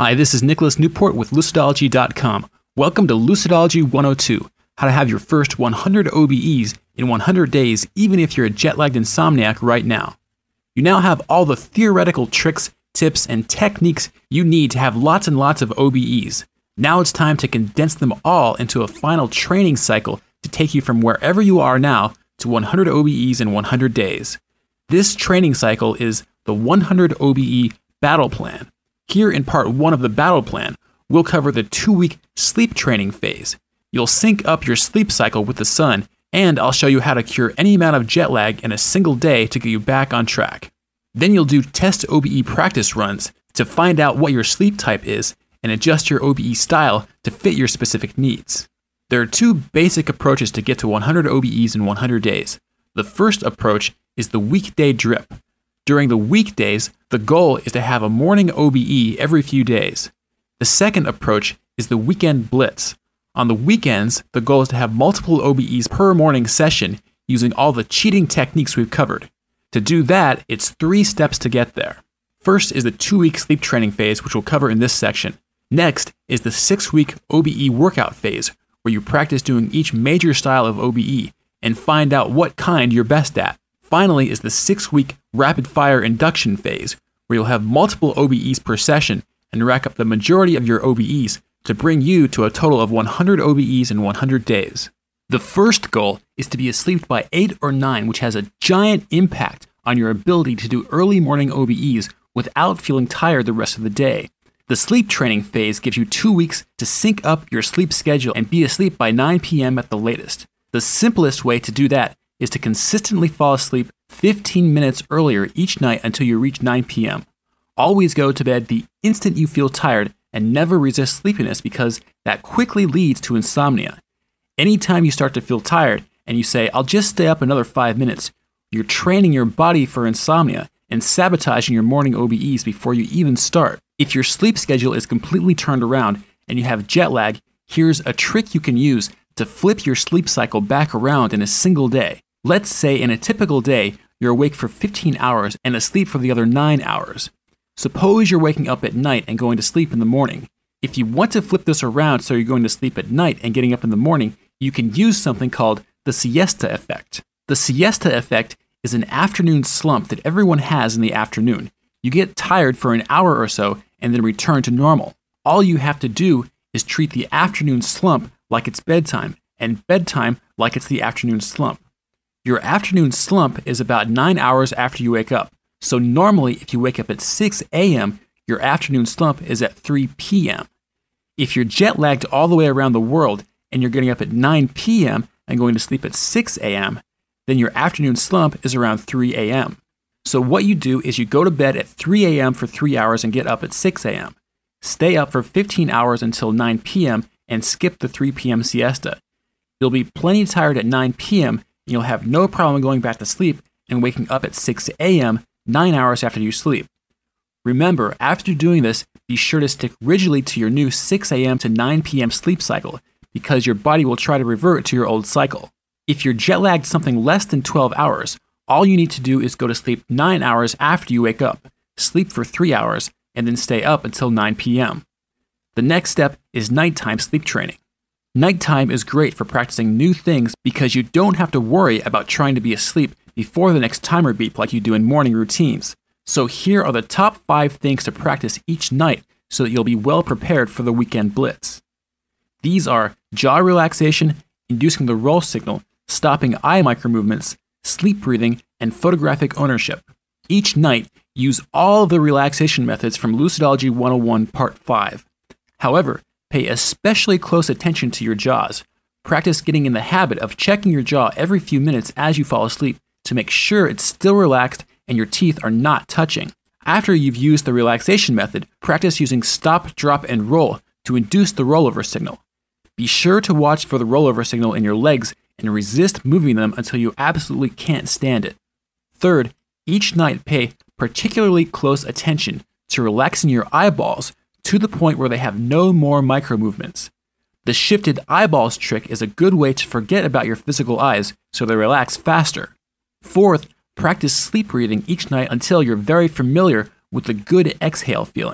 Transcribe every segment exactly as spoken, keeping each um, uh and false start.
Hi, this is Nicholas Newport with Lucidology dot com. Welcome to Lucidology one oh two, how to have your first one hundred O B Es in one hundred days even if you're a jet-lagged insomniac right now. You now have all the theoretical tricks, tips, and techniques you need to have lots and lots of O B Es. Now it's time to condense them all into a final training cycle to take you from wherever you are now to one hundred O B Es in one hundred days. This training cycle is the one hundred O B E Battle Plan. Here in part one of the battle plan, we'll cover the two-week sleep training phase. You'll sync up your sleep cycle with the sun, and I'll show you how to cure any amount of jet lag in a single day to get you back on track. Then you'll do test O B E practice runs to find out what your sleep type is and adjust your O B E style to fit your specific needs. There are two basic approaches to get to one hundred O B Es in one hundred days. The first approach is the weekday drip. During the weekdays, the goal is to have a morning O B E every few days. The second approach is the weekend blitz. On the weekends, the goal is to have multiple O B Es per morning session using all the cheating techniques we've covered. To do that, it's three steps to get there. First is the two-week sleep training phase, which we'll cover in this section. Next is the six-week O B E workout phase, where you practice doing each major style of O B E and find out what kind you're best at. Finally is the six-week rapid-fire induction phase, where you'll have multiple O B Es per session and rack up the majority of your O B Es to bring you to a total of one hundred O B Es in one hundred days. The first goal is to be asleep by eight or nine, which has a giant impact on your ability to do early morning O B Es without feeling tired the rest of the day. The sleep training phase gives you two weeks to sync up your sleep schedule and be asleep by nine p.m. at the latest. The simplest way to do that is to consistently fall asleep fifteen minutes earlier each night until you reach nine p.m. Always go to bed the instant you feel tired and never resist sleepiness because that quickly leads to insomnia. Anytime you start to feel tired and you say, I'll just stay up another five minutes, you're training your body for insomnia and sabotaging your morning O B Es before you even start. If your sleep schedule is completely turned around and you have jet lag, here's a trick you can use to flip your sleep cycle back around in a single day. Let's say in a typical day, you're awake for fifteen hours and asleep for the other nine hours. Suppose you're waking up at night and going to sleep in the morning. If you want to flip this around so you're going to sleep at night and getting up in the morning, you can use something called the siesta effect. The siesta effect is an afternoon slump that everyone has in the afternoon. You get tired for an hour or so and then return to normal. All you have to do is treat the afternoon slump like it's bedtime and bedtime like it's the afternoon slump. Your afternoon slump is about nine hours after you wake up. So normally, if you wake up at six a.m., your afternoon slump is at three p.m. If you're jet lagged all the way around the world and you're getting up at nine p.m. and going to sleep at six a.m., then your afternoon slump is around three a.m. So what you do is you go to bed at three a.m. for three hours and get up at six a.m. Stay up for fifteen hours until nine p.m. and skip the three p.m. siesta. You'll be plenty tired at nine p.m. and you'll have no problem going back to sleep and waking up at six a.m. nine hours after you sleep. Remember, after doing this, be sure to stick rigidly to your new six a.m. to nine p.m. sleep cycle because your body will try to revert to your old cycle. If you're jet lagged something less than twelve hours, all you need to do is go to sleep nine hours after you wake up, sleep for three hours, and then stay up until nine p.m. The next step is nighttime sleep training. Nighttime is great for practicing new things because you don't have to worry about trying to be asleep before the next timer beep like you do in morning routines. So here are the top five things to practice each night so that you'll be well prepared for the weekend blitz. These are jaw relaxation, inducing the roll signal, stopping eye micromovements, sleep breathing, and photographic ownership. Each night, use all of the relaxation methods from Lucidology one oh one Part five. However, pay especially close attention to your jaws. Practice getting in the habit of checking your jaw every few minutes as you fall asleep to make sure it's still relaxed and your teeth are not touching. After you've used the relaxation method, practice using stop, drop, and roll to induce the rollover signal. Be sure to watch for the rollover signal in your legs and resist moving them until you absolutely can't stand it. Third, each night pay particularly close attention to relaxing your eyeballs to the point where they have no more micro movements. The shifted eyeballs trick is a good way to forget about your physical eyes so they relax faster. Fourth, practice sleep breathing each night until you're very familiar with the good exhale feeling.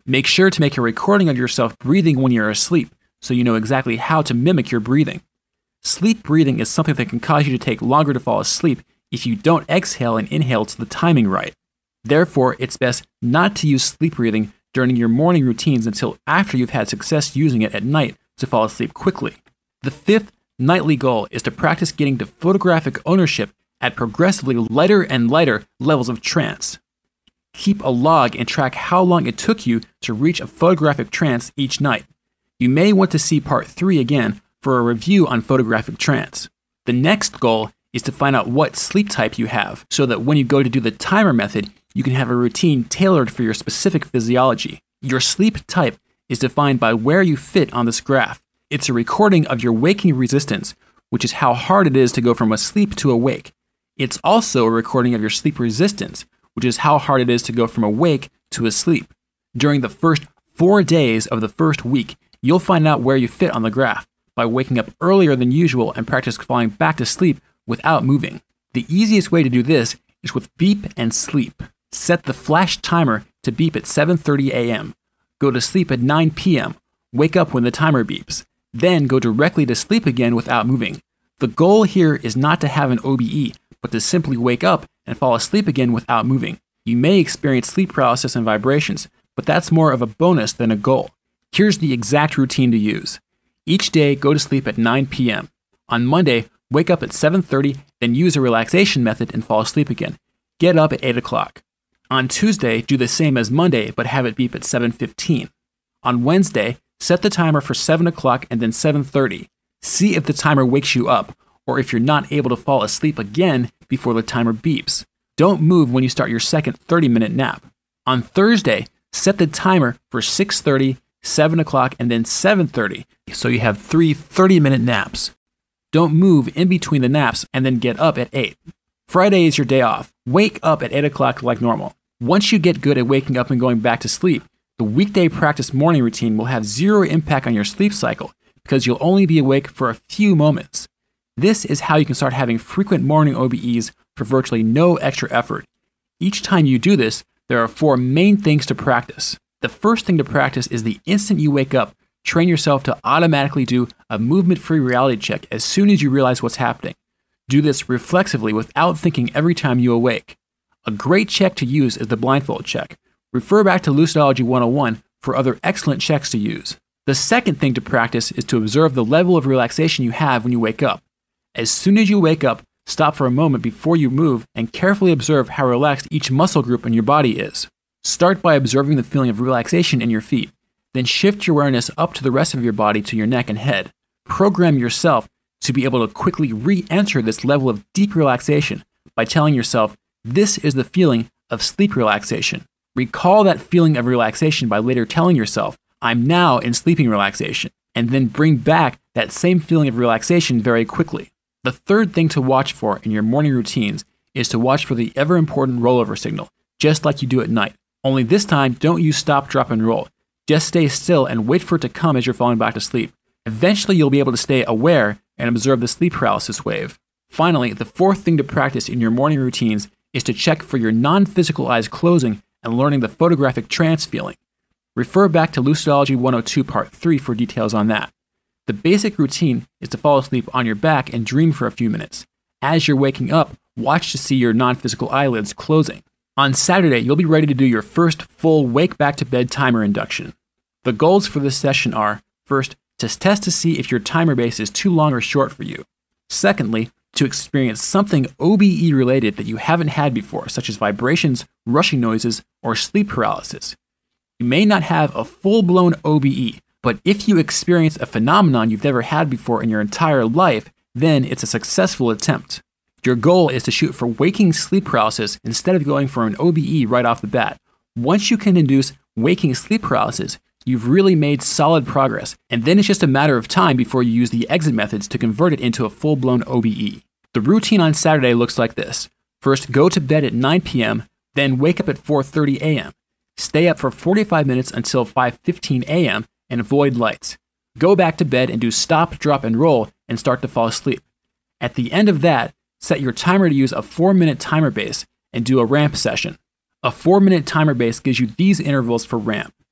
Make sure to make a recording of yourself breathing when you're asleep so you know exactly how to mimic your breathing. Sleep breathing is something that can cause you to take longer to fall asleep if you don't exhale and inhale to the timing right. Therefore, it's best not to use sleep breathing during your morning routines until after you've had success using it at night to fall asleep quickly. The fifth nightly goal is to practice getting to photographic ownership at progressively lighter and lighter levels of trance. Keep a log and track how long it took you to reach a photographic trance each night. You may want to see part three again for a review on photographic trance. The next goal is to find out what sleep type you have so that when you go to do the timer method, you can have a routine tailored for your specific physiology. Your sleep type is defined by where you fit on this graph. It's a recording of your waking resistance, which is how hard it is to go from asleep to awake. It's also a recording of your sleep resistance, which is how hard it is to go from awake to asleep. During the first four days of the first week, you'll find out where you fit on the graph by waking up earlier than usual and practice falling back to sleep without moving. The easiest way to do this is with beep and sleep. Set the flash timer to beep at seven thirty a.m. Go to sleep at nine p.m. Wake up when the timer beeps. Then go directly to sleep again without moving. The goal here is not to have an O B E, but to simply wake up and fall asleep again without moving. You may experience sleep paralysis and vibrations, but that's more of a bonus than a goal. Here's the exact routine to use. Each day, go to sleep at nine p.m. On Monday, wake up at seven thirty, then use a relaxation method and fall asleep again. Get up at eight o'clock. On Tuesday, do the same as Monday, but have it beep at seven fifteen. On Wednesday, set the timer for seven o'clock and then seven thirty. See if the timer wakes you up, or if you're not able to fall asleep again before the timer beeps. Don't move when you start your second thirty-minute nap. On Thursday, set the timer for six thirty, seven o'clock, and then seven thirty, so you have three thirty-minute naps. Don't move in between the naps and then get up at eight. Friday is your day off. Wake up at eight o'clock like normal. Once you get good at waking up and going back to sleep, the weekday practice morning routine will have zero impact on your sleep cycle because you'll only be awake for a few moments. This is how you can start having frequent morning O B Es for virtually no extra effort. Each time you do this, there are four main things to practice. The first thing to practice is the instant you wake up, train yourself to automatically do a movement-free reality check as soon as you realize what's happening. Do this reflexively without thinking every time you awake. A great check to use is the blindfold check. Refer back to Lucidology one oh one for other excellent checks to use. The second thing to practice is to observe the level of relaxation you have when you wake up. As soon as you wake up, stop for a moment before you move and carefully observe how relaxed each muscle group in your body is. Start by observing the feeling of relaxation in your feet. Then shift your awareness up to the rest of your body to your neck and head. Program yourself to be able to quickly re-enter this level of deep relaxation by telling yourself, this is the feeling of sleep relaxation. Recall that feeling of relaxation by later telling yourself, I'm now in sleeping relaxation, and then bring back that same feeling of relaxation very quickly. The third thing to watch for in your morning routines is to watch for the ever-important rollover signal, just like you do at night. Only this time, don't use stop, drop, and roll. Just stay still and wait for it to come as you're falling back to sleep. Eventually, you'll be able to stay aware and observe the sleep paralysis wave. Finally, the fourth thing to practice in your morning routines is to check for your non-physical eyes closing and learning the photographic trance feeling. Refer back to Lucidology one oh two Part three for details on that. The basic routine is to fall asleep on your back and dream for a few minutes. As you're waking up, watch to see your non-physical eyelids closing. On Saturday, you'll be ready to do your first full wake back to bed timer induction. The goals for this session are, first, to test to see if your timer base is too long or short for you. Secondly, to experience something O B E related that you haven't had before, such as vibrations, rushing noises, or sleep paralysis. You may not have a full-blown O B E, but if you experience a phenomenon you've never had before in your entire life, then it's a successful attempt. Your goal is to shoot for waking sleep paralysis instead of going for an O B E right off the bat. Once you can induce waking sleep paralysis, you've really made solid progress, and then it's just a matter of time before you use the exit methods to convert it into a full-blown O B E. The routine on Saturday looks like this. First, go to bed at nine p.m., then wake up at four thirty a.m. Stay up for forty-five minutes until five fifteen a.m. and avoid lights. Go back to bed and do stop, drop, and roll and start to fall asleep. At the end of that, set your timer to use a four-minute timer base and do a ramp session. A four-minute timer base gives you these intervals for ramp.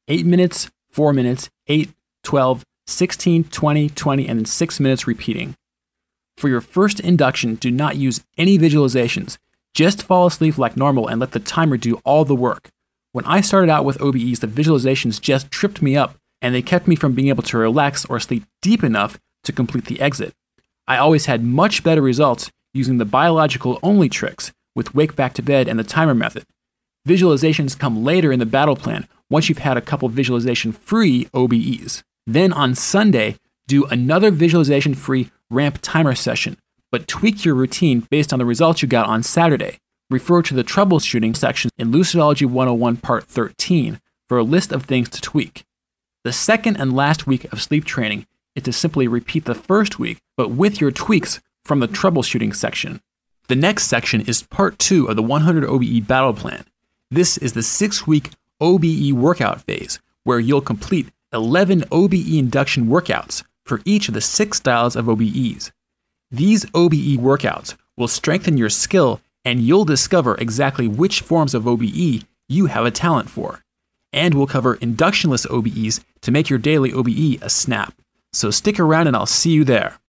eight minutes, four minutes, eight, twelve, sixteen, twenty, twenty, and then six minutes repeating. For your first induction, do not use any visualizations. Just fall asleep like normal and let the timer do all the work. When I started out with O B Es, the visualizations just tripped me up, and they kept me from being able to relax or sleep deep enough to complete the exit. I always had much better results using the biological-only tricks with Wake Back to Bed and the timer method. Visualizations come later in the battle plan once you've had a couple visualization-free O B Es. Then on Sunday, do another visualization-free ramp timer session, but tweak your routine based on the results you got on Saturday. Refer to the troubleshooting section in Lucidology one oh one Part thirteen for a list of things to tweak. The second and last week of sleep training is to simply repeat the first week, but with your tweaks from the troubleshooting section. The next section is Part two of the one hundred O B E battle plan. This is the six-week O B E workout phase, where you'll complete eleven O B E induction workouts for each of the six styles of O B Es. These O B E workouts will strengthen your skill, and you'll discover exactly which forms of O B E you have a talent for. And we'll cover inductionless O B Es to make your daily O B E a snap. So stick around and I'll see you there.